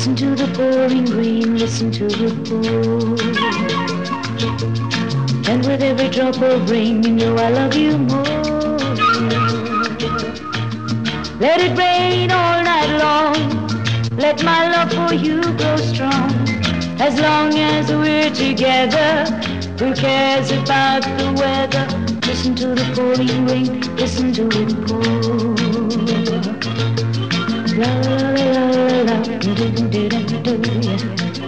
Listen to the pouring rain, listen to it pour. And with every drop of rain, you know I love you more. Let it rain all night long. Let my love for you grow strong. As long as we're together, who cares about the weather? Listen to the pouring rain, listen to it pour. La la la la la, do do do do do, yeah.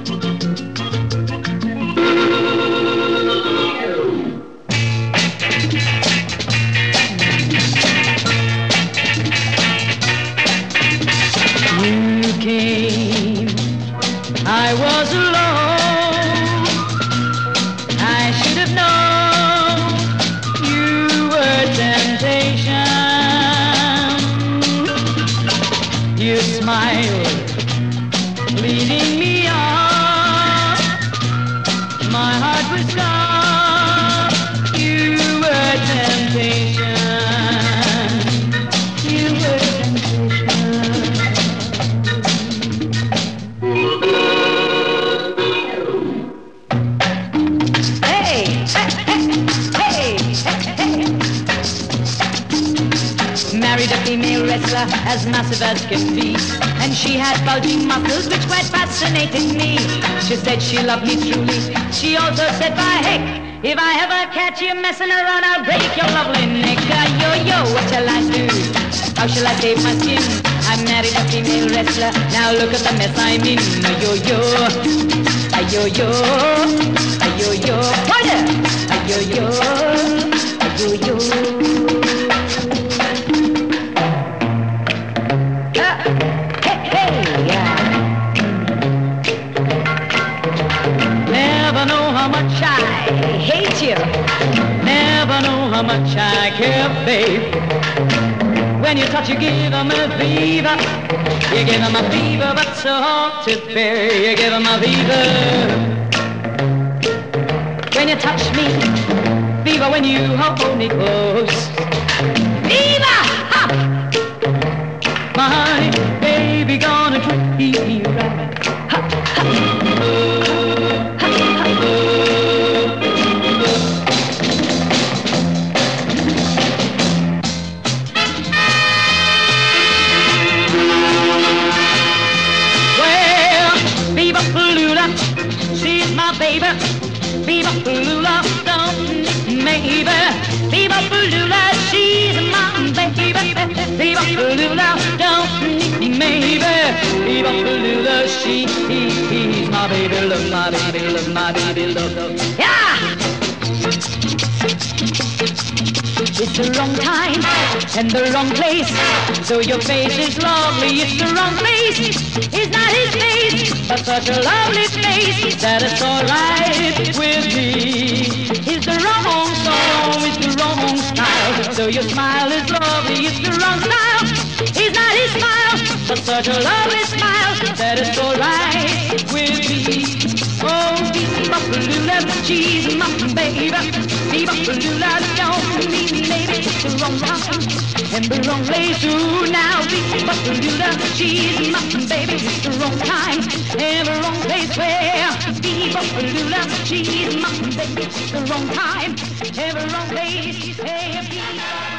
You came, I was alone. I should have known you were temptation. You smiled, leading me on. My heart was gone. You were temptation. You were temptation. Hey, hey, hey, hey, hey. Married a female wrestler as massive as can be, and she had bulging muscles which quite fascinated me. She said she loved me truly. She also said, by heck, if I ever catch you messing around, I'll break your lovely neck. Yo-yo, what shall I do? How shall I save my skin? I married a female wrestler. Now look at the mess I'm in. Yo-yo, yo-yo, yo-yo, yo-yo, yo-yo. Never know how much I hate you. Never know how much I care, babe. When you touch, you give 'em a fever. You give 'em a fever, but so hard to bear. You give 'em a fever. When you touch me, fever when you hold me close. Fever! Ha! My honey, baby, gonna treat me right. Ha! Ha! She's my baby, Viva Palula, don't maybe. Viva Palula, she's my baby, Viva Palula, don't maybe. Viva Palula, she's my baby, love my baby, love my baby, love. Yeah! It's the wrong time and the wrong place. So your face is lovely, it's the wrong place. It's not his face, but such a lovely face that it's alright with me. It's the wrong song, it's the wrong style. So your smile is lovely, it's the wrong style. It's not his smile, but such a lovely smile that it's alright with me. Oh, Viva Palula, she's my baby. Viva Palula, don't mean maybe it's the wrong time and the wrong place. Ooh, now Viva Palula, she's my baby. It's the wrong time and the wrong place. Where Viva Palula, she's my baby. It's the wrong time and the wrong place. Hey, Viva.